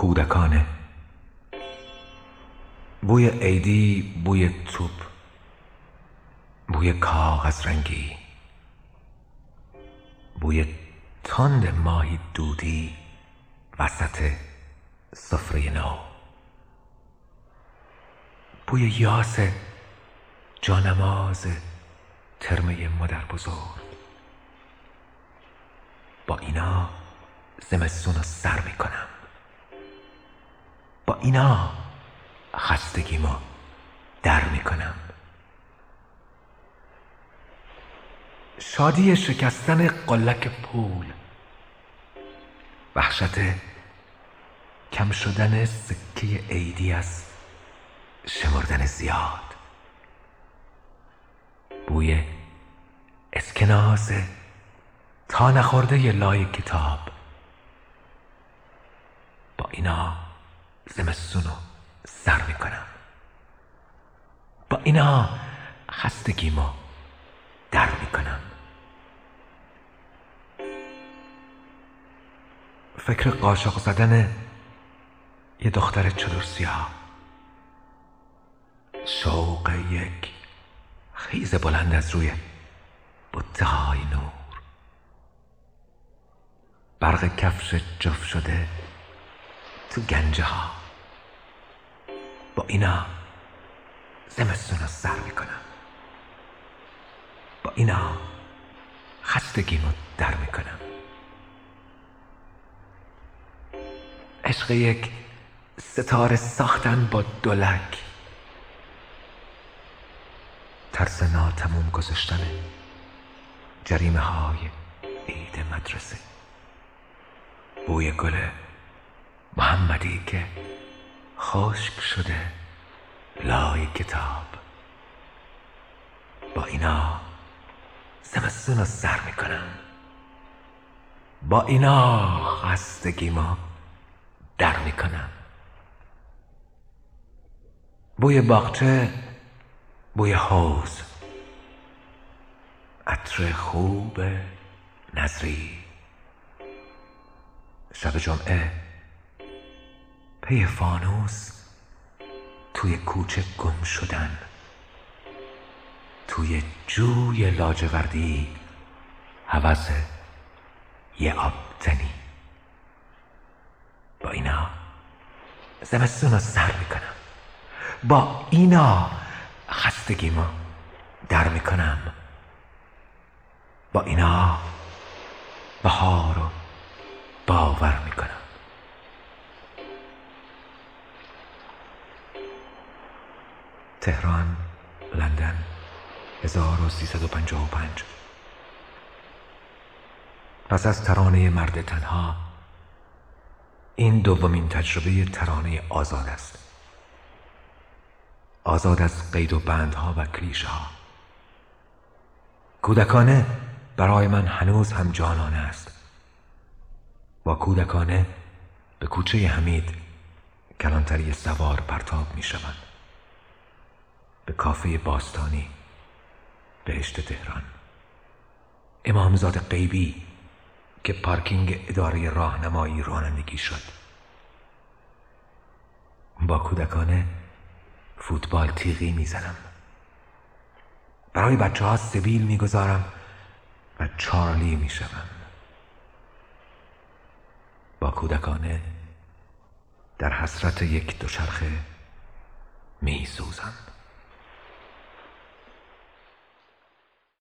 کودکانه. بوی عیدی، بوی توپ، بوی کاغذ رنگی، بوی تند ماهی دودی وسط سفره نو، بوی یاس جانماز ترمه مادر بزرگ. با اینا زمستون رو سر میکنم، با اینا خستگیمو در میکنم. شادی شکستن قلک پول، وحشت کم شدن سکه عیدی از شمردن زیاد، بوی اسکناس تا نخورده ی لای کتاب. با اینا زمستونو سر میکنم، با اینا خستگیمو در میکنم. فکر قاشق زدن یه دختر چادر سیاه، شوق یک خیز بلند از روی بته‌های نور، برق کفش جفت شده تو گنجه ها. با اینا زمستون رو سر میکنم، با اینا خستگیمو در میکنم. عشق یک ستاره ساختن با دولک، ترس ناتموم گذاشتن جریمه های عید مدرسه، بوی گل محمدی که خشک شده لای کتاب. با اینا زمستون رو سر میکنم، با اینا خستگیمو در میکنم. بوی باغچه، بوی حوض، عطر خوب نظری، شب جمعه پی فانوس توی کوچه گم شدن، توی جوی لاجوردی هوس یه آبتنی. با اینا زمستون رو سر میکنم، با اینا خستگیمو در میکنم. با اینا بهار رو باور میکنم. تهران، لندن، 1355. پس از ترانه مرد تنها، این دومین تجربه ترانه آزاد است. آزاد از قید و بندها و کلیشه ها. کودکانه برای من هنوز هم جانانه است. با کودکانه به کوچه حمید کلانتری سوار پرتاب می شوند، به کافه باستانی بهشت تهران، امامزاده غیبی که پارکینگ اداره راهنمایی رانندگی شد. با کودکانه فوتبال تیغی میزنم، برای بچه ها سبیل میگذارم و چارلی میشوم. با کودکانه در حسرت یک دوچرخه میسوزم.